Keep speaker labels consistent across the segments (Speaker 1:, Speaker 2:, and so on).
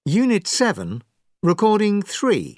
Speaker 1: Unit 7, Recording 3.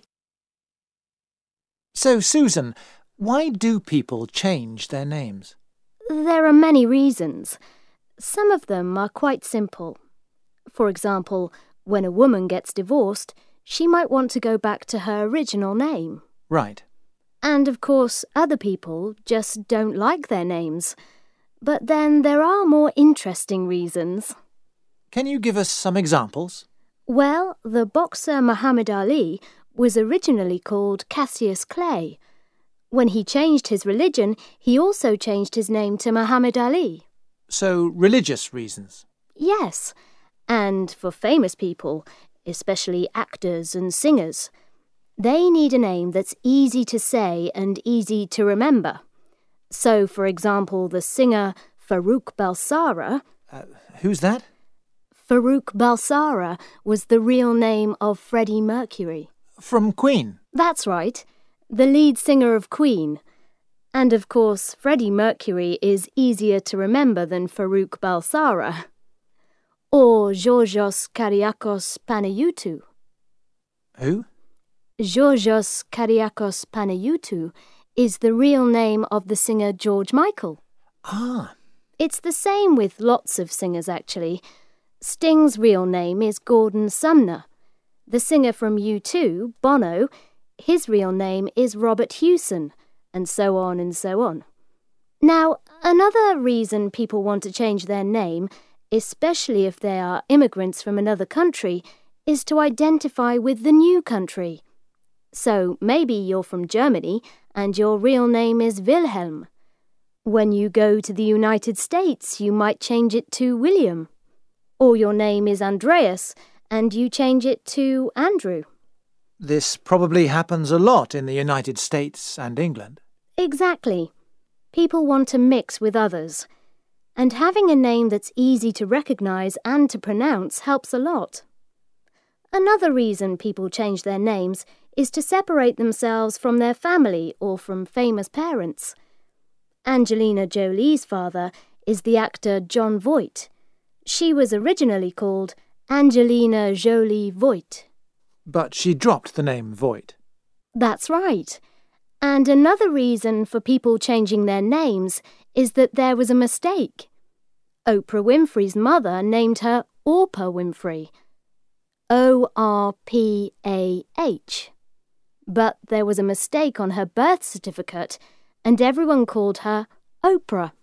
Speaker 2: So, Susan, why do people change their names?
Speaker 3: There are many reasons. Some of them are quite simple. For example, when a woman gets divorced, she might want to go back to her original name.
Speaker 2: Right.
Speaker 3: And of course, other people just don't like their names. But then there are more interesting reasons.
Speaker 2: Can you give us some examples?
Speaker 3: Well, the boxer Muhammad Ali was originally called Cassius Clay. When he changed his religion, he also changed his name to Muhammad Ali.
Speaker 2: So, religious reasons?
Speaker 3: Yes, and for famous people, especially actors and singers, they need a name that's easy to say and easy to remember. So, for example, the singer Farrokh Balsara...
Speaker 2: Who's that?
Speaker 3: Farrokh Balsara was the real name of Freddie Mercury.
Speaker 2: From Queen?
Speaker 3: That's right, the lead singer of Queen. And of course, Freddie Mercury is easier to remember than Farrokh Balsara. Or Georgios Kyriakos Panayiotou.
Speaker 2: Who?
Speaker 3: Georgios Kyriakos Panayiotou is the real name of the singer George Michael.
Speaker 2: Ah.
Speaker 3: It's the same with lots of singers, actually. Sting's real name is Gordon Sumner. The singer from U2, Bono, his real name is Robert Hewson, and so on and so on. Now, another reason people want to change their name, especially if they are immigrants from another country, is to identify with the new country. So maybe you're from Germany and your real name is Wilhelm. When you go to the United States, you might change it to William. Or your name is Andreas and you change it to Andrew.
Speaker 2: This probably happens a lot in the United States and England.
Speaker 3: Exactly. People want to mix with others. And having a name that's easy to recognise and to pronounce helps a lot. Another reason people change their names is to separate themselves from their family or from famous parents. Angelina Jolie's father is the actor Jon Voight. She was originally called Angelina Jolie Voight.
Speaker 2: But she dropped the name Voight.
Speaker 3: That's right. And another reason for people changing their names is that there was a mistake. Oprah Winfrey's mother named her Orpah Winfrey. O-R-P-A-H. But there was a mistake on her birth certificate, and everyone called her Oprah.